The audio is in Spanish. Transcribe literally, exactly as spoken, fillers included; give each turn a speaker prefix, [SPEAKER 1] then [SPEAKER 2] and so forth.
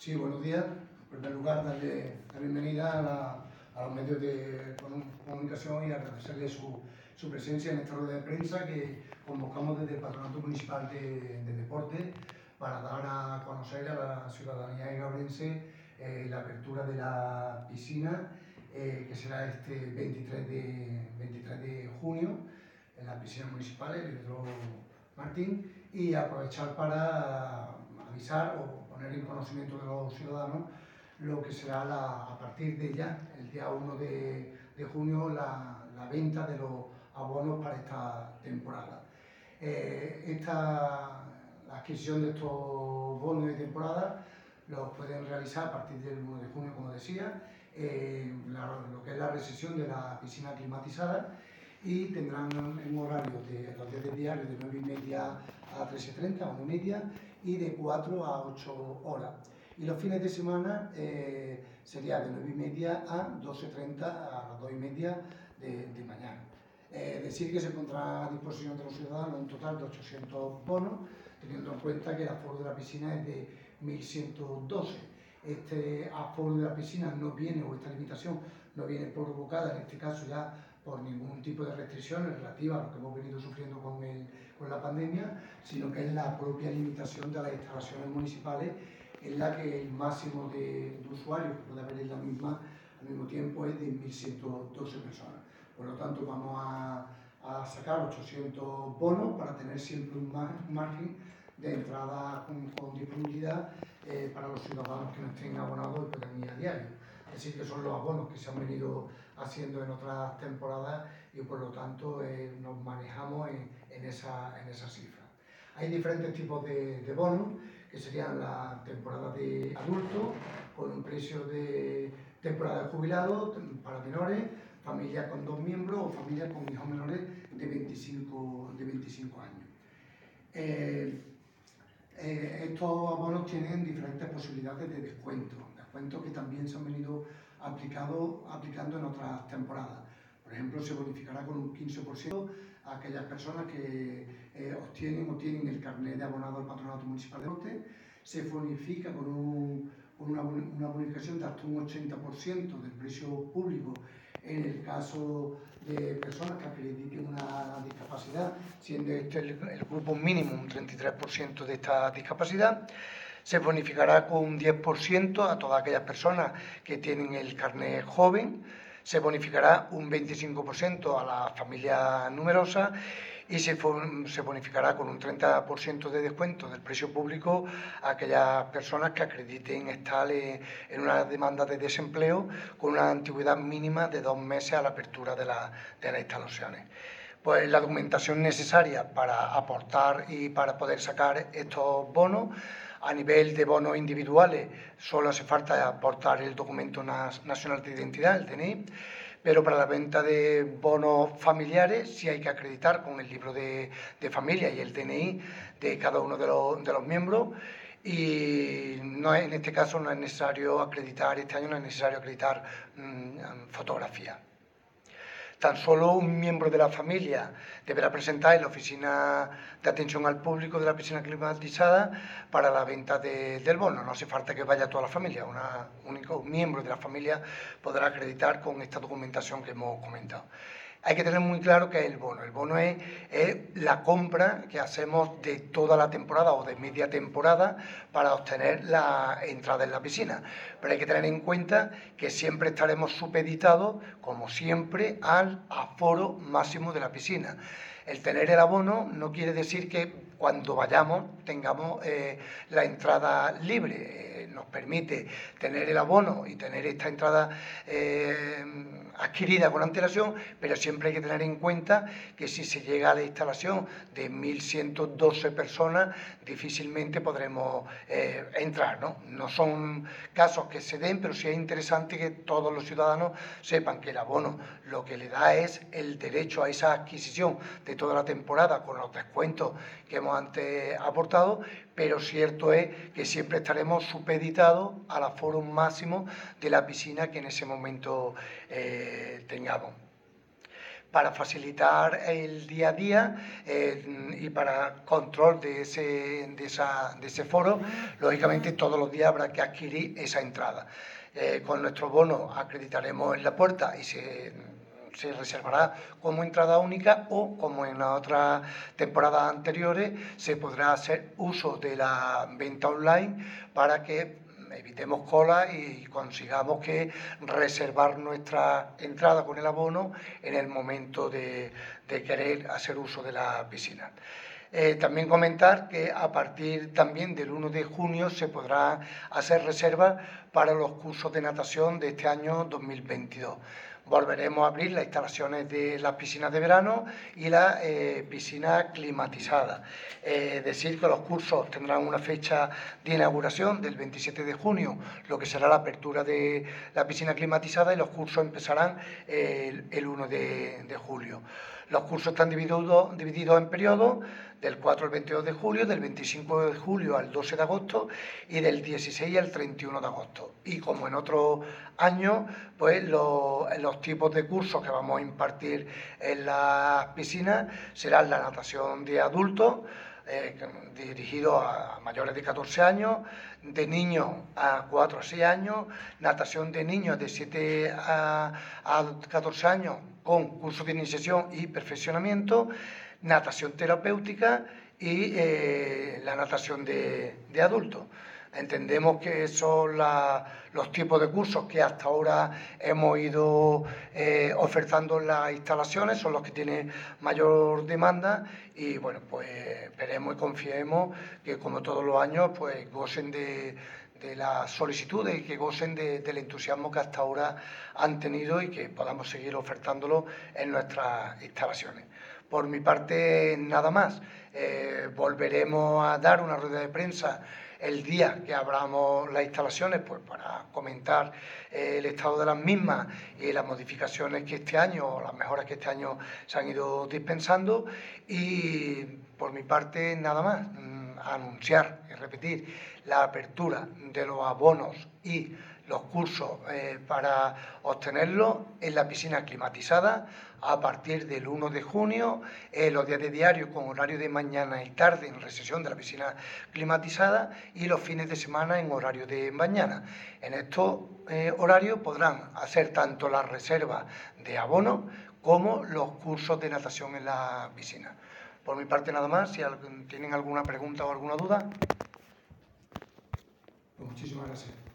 [SPEAKER 1] Sí, buenos días. En primer lugar, darle la bienvenida a, la, a los medios de comunicación y agradecerle su, su presencia en esta rueda de prensa que convocamos desde el Patronato Municipal de, de Deporte para dar a conocer a la ciudadanía igabrense eh, la apertura de la piscina eh, que será este veintitrés de junio en la piscina municipal, el Hidro Martín, y aprovechar para avisar o poner en conocimiento de los ciudadanos lo que será la, a partir de ya, el día uno de, de junio, la, la venta de los abonos para esta temporada. Eh, esta, la adquisición de estos bonos de temporada los pueden realizar a partir del uno de junio, como decía, eh, la, lo que es la recesión de la piscina climatizada, y tendrán un horario de los días de diario de nueve y media a tres y treinta, a una y media, y de cuatro a ocho horas. Y los fines de semana eh, sería de nueve y media a doce y treinta, a las dos y media de, de mañana. Eh, decir que se pondrá a disposición de los ciudadanos un total de ochocientos bonos, teniendo en cuenta que el aforo de la piscina es de mil ciento doce. Este aforo de la piscina no viene, o esta limitación no viene provocada, en este caso ya por ningún tipo de restricciones relativas a lo que hemos venido sufriendo con, el, con la pandemia, sino que es la propia limitación de las instalaciones municipales, en la que el máximo de, de usuarios que puede haber en la misma al mismo tiempo es de mil ciento doce personas. Por lo tanto, vamos a, a sacar ochocientos bonos para tener siempre un margen de entrada con, con disponibilidad eh, para los ciudadanos que no estén abonados y puedan ir a diario. Es decir, que son los abonos que se han venido haciendo en otras temporadas y por lo tanto eh, nos manejamos en, en, esa, en esa cifra. Hay diferentes tipos de, de bonos, que serían la temporada de adultos, con un precio de temporada de jubilados para menores, familias con dos miembros o familias con hijos menores de veinticinco, de veinticinco años. Eh, eh, estos abonos tienen diferentes posibilidades de descuento, descuentos que también se han venido aplicado, aplicando en otras temporadas. Por ejemplo, se bonificará con un quince por ciento a aquellas personas que eh, obtienen o tienen el carnet de abonado al Patronato Municipal de Deporte. Se bonifica con, un, con una, una bonificación de hasta un ochenta por ciento del precio público en el caso de personas que acrediten una discapacidad, siendo este el, el grupo mínimo un treinta y tres por ciento de esta discapacidad. Se bonificará con un diez por ciento a todas aquellas personas que tienen el carnet joven. Se bonificará un veinticinco por ciento a las familias numerosas y se, se bonificará con un treinta por ciento de descuento del precio público a aquellas personas que acrediten estar en una demanda de desempleo con una antigüedad mínima de dos meses a la apertura de, la, de las instalaciones. Pues la documentación necesaria para aportar y para poder sacar estos bonos. A nivel de bonos individuales solo hace falta aportar el documento nacional de identidad, el D N I, pero para la venta de bonos familiares sí hay que acreditar con el libro de, de familia y el D N I de cada uno de los, de los miembros, y no es, en este caso no es necesario acreditar, este año no es necesario acreditar mmm, fotografía. Tan solo un miembro de la familia deberá presentar en la oficina de atención al público de la piscina climatizada para la venta de, del bono. No hace falta que vaya toda la familia, un único miembro de la familia podrá acreditar con esta documentación que hemos comentado. Hay que tener muy claro qué es el bono. El bono es, es la compra que hacemos de toda la temporada o de media temporada para obtener la entrada en la piscina. Pero hay que tener en cuenta que siempre estaremos supeditados, como siempre, al aforo máximo de la piscina. El tener el abono no quiere decir que cuando vayamos tengamos eh, la entrada libre. Eh, nos permite tener el abono y tener esta entrada eh, adquirida con antelación, pero siempre hay que tener en cuenta que si se llega a la instalación de mil ciento doce personas, difícilmente podremos eh, entrar, ¿no? No son casos que se den, pero sí es interesante que todos los ciudadanos sepan que el abono lo que le da es el derecho a esa adquisición de toda la temporada con los descuentos que hemos antes aportado, pero cierto es que siempre estaremos supeditados al aforo máximo de la piscina que en ese momento eh, tengamos. para facilitar el día a día eh, y para control de ese, de, esa, de ese foro. Lógicamente todos los días habrá que adquirir esa entrada. Eh, con nuestro bono acreditaremos en la puerta y se, se reservará como entrada única, o como en las otras temporadas anteriores se podrá hacer uso de la venta online para que evitemos cola y consigamos que reservar nuestra entrada con el abono en el momento de, de querer hacer uso de la piscina. Eh, también comentar que a partir también del uno de junio se podrá hacer reservas para los cursos de natación de este año dos mil veintidós. Volveremos a abrir las instalaciones de las piscinas de verano y las eh, piscinas climatizadas. Es eh, decir, que los cursos tendrán una fecha de inauguración del veintisiete de junio, lo que será la apertura de la piscina climatizada, y los cursos empezarán eh, el, el uno de julio. Los cursos están divididos, divididos en periodos, del cuatro al veintidós de julio, del veinticinco de julio al doce de agosto y del dieciséis al treinta y uno de agosto. Y como en otros años, pues los, los tipos de cursos que vamos a impartir en las piscinas serán la natación de adultos, eh, dirigido a mayores de catorce años, de niños a cuatro a seis años, natación de niños de siete a catorce años con cursos de iniciación y perfeccionamiento, natación terapéutica y eh, la natación de, de adultos. Entendemos que son la, los tipos de cursos que hasta ahora hemos ido eh, ofertando en las instalaciones, son los que tienen mayor demanda, y bueno, pues esperemos y confiemos que, como todos los años, pues gocen de, de las solicitudes y que gocen de, del entusiasmo que hasta ahora han tenido, y que podamos seguir ofertándolo en nuestras instalaciones. Por mi parte, nada más. Eh, volveremos a dar una rueda de prensa el día que abramos las instalaciones, pues para comentar eh, el estado de las mismas y las modificaciones que este año, o las mejoras que este año se han ido dispensando. Y por mi parte, nada más. Mm, anunciar y repetir la apertura de los abonos y los cursos eh, para obtenerlos en la piscina climatizada a partir del uno de junio, eh, los días de diario con horario de mañana y tarde en recesión de la piscina climatizada, y los fines de semana en horario de mañana. En estos eh, horarios podrán hacer tanto las reservas de abonos como los cursos de natación en la piscina. Por mi parte, nada más. Si tienen alguna pregunta o alguna duda.
[SPEAKER 2] Pues muchísimas gracias.